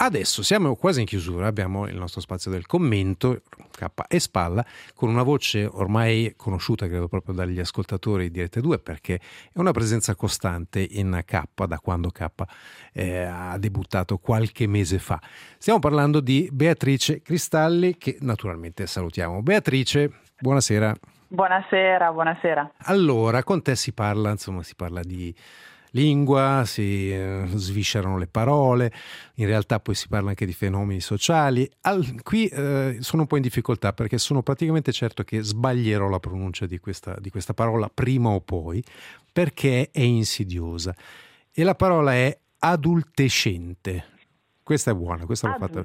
Adesso siamo quasi in chiusura, abbiamo il nostro spazio del commento, K e Spalla, con una voce ormai conosciuta, credo proprio dagli ascoltatori di Rete 2, perché è una presenza costante in K, da quando K ha debuttato qualche mese fa. Stiamo parlando di Beatrice Cristalli, che naturalmente salutiamo. Beatrice, buonasera. Buonasera. Allora, con te si parla di lingua, si sviscerano le parole, in realtà poi si parla anche di fenomeni sociali. Qui sono un po' in difficoltà perché sono praticamente certo che sbaglierò la pronuncia di questa parola prima o poi, perché è insidiosa. E la parola è adultescente. Questa è buona, questa l'ho fatta.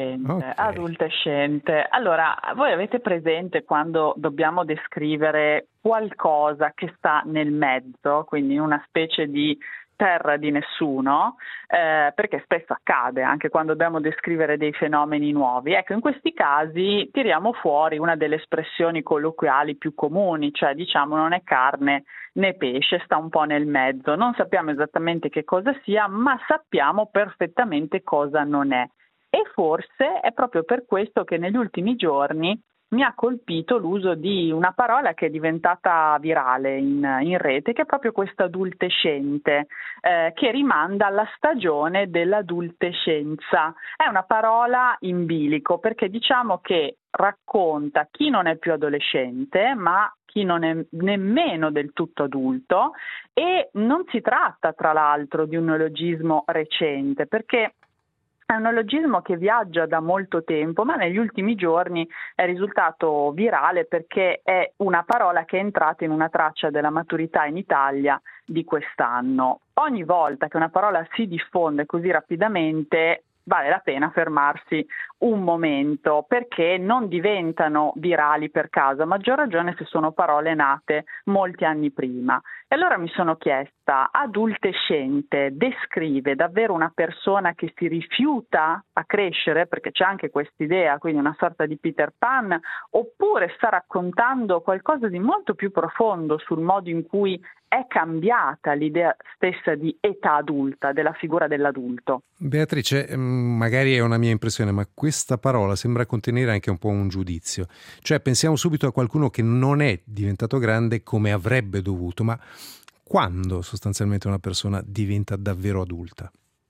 Adultescente. Allora, voi avete presente quando dobbiamo descrivere qualcosa che sta nel mezzo, quindi in una specie di terra di nessuno, perché spesso accade anche quando dobbiamo descrivere dei fenomeni nuovi. Ecco, in questi casi tiriamo fuori una delle espressioni colloquiali più comuni, cioè diciamo non è carne né pesce, sta un po' nel mezzo. Non sappiamo esattamente che cosa sia, ma sappiamo perfettamente cosa non è. E forse è proprio per questo che negli ultimi giorni mi ha colpito l'uso di una parola che è diventata virale in rete, che è proprio questa adultescente, che rimanda alla stagione dell'adultescenza. È una parola in bilico, perché diciamo che racconta chi non è più adolescente, ma chi non è nemmeno del tutto adulto, e non si tratta tra l'altro di un neologismo recente, perché è un neologismo che viaggia da molto tempo, ma negli ultimi giorni è risultato virale perché è una parola che è entrata in una traccia della maturità in Italia di quest'anno. Ogni volta che una parola si diffonde così rapidamente vale la pena fermarsi un momento, perché non diventano virali per caso, a maggior ragione se sono parole nate molti anni prima. E allora mi sono chiesta, adultescente descrive davvero una persona che si rifiuta a crescere, perché c'è anche quest'idea, quindi una sorta di Peter Pan, oppure sta raccontando qualcosa di molto più profondo sul modo in cui è cambiata l'idea stessa di età adulta, della figura dell'adulto? Beatrice, magari è una mia impressione, ma questa parola sembra contenere anche un po' un giudizio. Cioè pensiamo subito a qualcuno che non è diventato grande come avrebbe dovuto, ma quando sostanzialmente una persona diventa davvero adulta?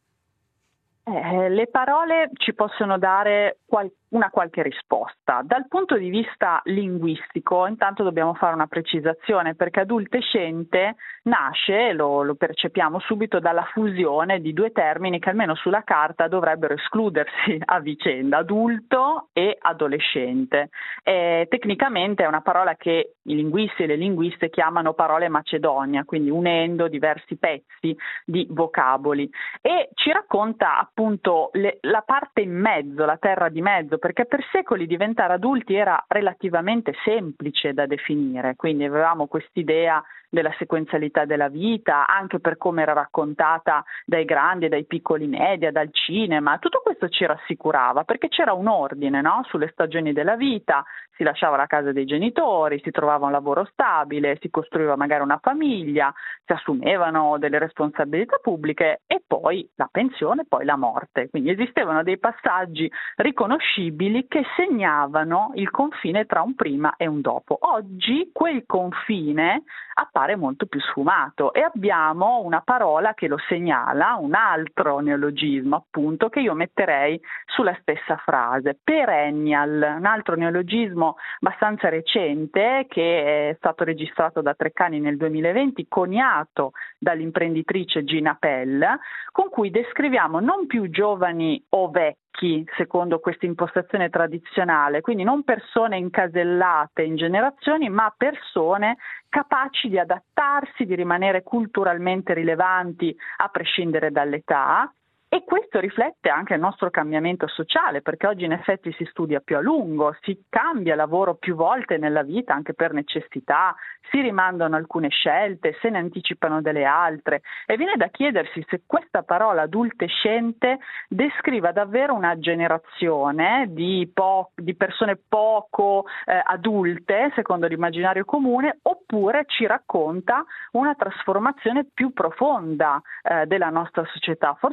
Le parole ci possono dare una qualche risposta. Dal punto di vista linguistico, intanto dobbiamo fare una precisazione, perché adultescente nasce, lo percepiamo subito, dalla fusione di due termini che almeno sulla carta dovrebbero escludersi a vicenda, adulto e adolescente. Tecnicamente è una parola che i linguisti e le linguiste chiamano parole macedonia, quindi unendo diversi pezzi di vocaboli, e ci racconta appunto la parte in mezzo, la terra di mezzo, perché per secoli diventare adulti era relativamente semplice da definire, quindi avevamo quest'idea della sequenzialità della vita, anche per come era raccontata dai grandi e dai piccoli media, dal cinema. Tutto questo ci rassicurava, perché c'era un ordine, no? Sulle stagioni della vita, si lasciava la casa dei genitori, si trovava un lavoro stabile, si costruiva magari una famiglia, si assumevano delle responsabilità pubbliche e poi la pensione, poi la morte. Quindi esistevano dei passaggi riconoscibili che segnavano il confine tra un prima e un dopo. Oggi quel confine appare molto più sfumato e abbiamo una parola che lo segnala, un altro neologismo appunto che io metterei sulla stessa frase, perennial, un altro neologismo abbastanza recente che è stato registrato da Treccani nel 2020, coniato dall'imprenditrice Gina Pell, con cui descriviamo non più giovani o vecchi secondo questa impostazione tradizionale, quindi non persone incasellate in generazioni, ma persone capaci di adattarsi, di rimanere culturalmente rilevanti a prescindere dall'età. E questo riflette anche il nostro cambiamento sociale, perché oggi in effetti si studia più a lungo, si cambia lavoro più volte nella vita anche per necessità, si rimandano alcune scelte, se ne anticipano delle altre e viene da chiedersi se questa parola adultescente descriva davvero una generazione di persone poco adulte, secondo l'immaginario comune, oppure ci racconta una trasformazione più profonda della nostra società. Forse non è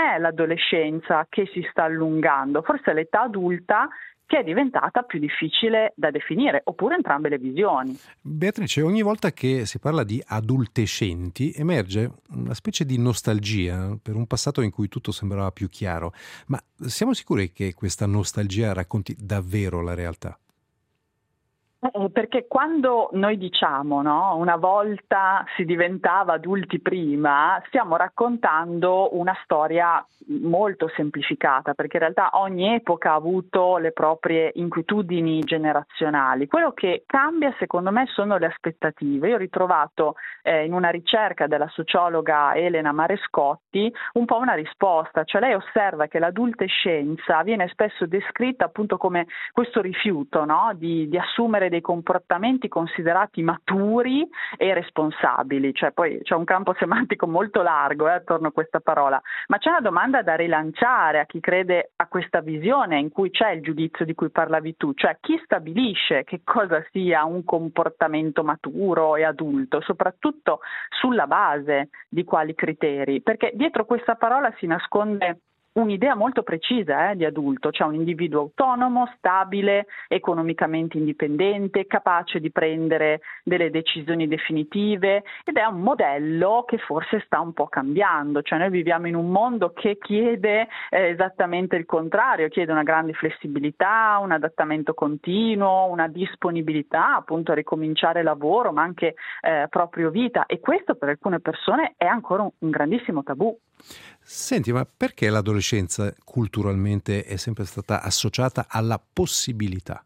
è l'adolescenza che si sta allungando, forse è l'età adulta che è diventata più difficile da definire, oppure entrambe le visioni. Beatrice, ogni volta che si parla di adultescenti emerge una specie di nostalgia per un passato in cui tutto sembrava più chiaro, ma siamo sicuri che questa nostalgia racconti davvero la realtà? Perché quando noi diciamo, no, una volta si diventava adulti prima, stiamo raccontando una storia molto semplificata, perché in realtà ogni epoca ha avuto le proprie inquietudini generazionali. Quello che cambia, secondo me, sono le aspettative. Io ho ritrovato in una ricerca della sociologa Elena Marescotti un po' una risposta, cioè lei osserva che l'adultescenza viene spesso descritta appunto come questo rifiuto, no, di assumere dei comportamenti considerati maturi e responsabili, cioè poi c'è un campo semantico molto largo attorno a questa parola, ma c'è una domanda da rilanciare a chi crede a questa visione in cui c'è il giudizio di cui parlavi tu, cioè chi stabilisce che cosa sia un comportamento maturo e adulto, soprattutto sulla base di quali criteri, perché dietro questa parola si nasconde un'idea molto precisa di adulto, cioè un individuo autonomo, stabile, economicamente indipendente, capace di prendere delle decisioni definitive, ed è un modello che forse sta un po' cambiando, cioè noi viviamo in un mondo che chiede esattamente il contrario, chiede una grande flessibilità, un adattamento continuo, una disponibilità appunto a ricominciare lavoro, ma anche proprio vita, e questo per alcune persone è ancora un grandissimo tabù. Senti, ma perché l'adolescenza culturalmente è sempre stata associata alla possibilità?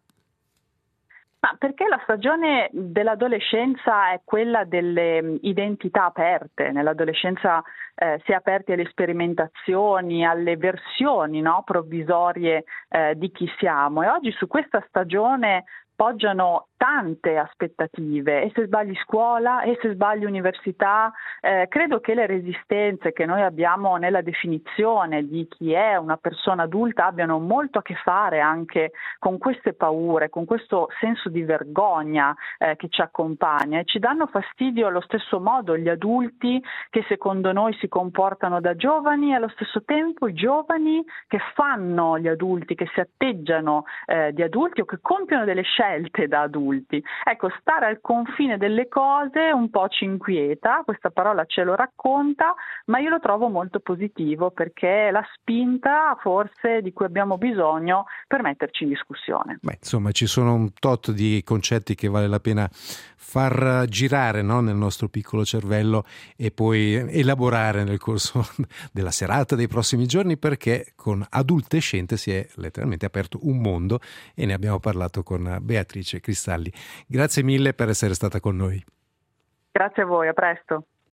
Ma perché la stagione dell'adolescenza è quella delle identità aperte. Nell'adolescenza si è aperti alle sperimentazioni, alle versioni, no, provvisorie di chi siamo, e oggi su questa stagione poggiano tante aspettative, e se sbagli scuola e se sbagli università, credo che le resistenze che noi abbiamo nella definizione di chi è una persona adulta abbiano molto a che fare anche con queste paure, con questo senso di vergogna che ci accompagna, e ci danno fastidio allo stesso modo gli adulti che secondo noi si comportano da giovani e allo stesso tempo i giovani che fanno gli adulti, che si atteggiano di adulti o che compiono delle scelte da adulti. Ecco, stare al confine delle cose un po' ci inquieta, questa parola ce lo racconta, ma io lo trovo molto positivo perché è la spinta forse di cui abbiamo bisogno per metterci in discussione. Beh, insomma, ci sono un tot di concetti che vale la pena far girare, no, nel nostro piccolo cervello e poi elaborare nel corso della serata, dei prossimi giorni, perché con Adultescente si è letteralmente aperto un mondo e ne abbiamo parlato con Beatrice Cristalli. Grazie mille per essere stata con noi. Grazie a voi, a presto.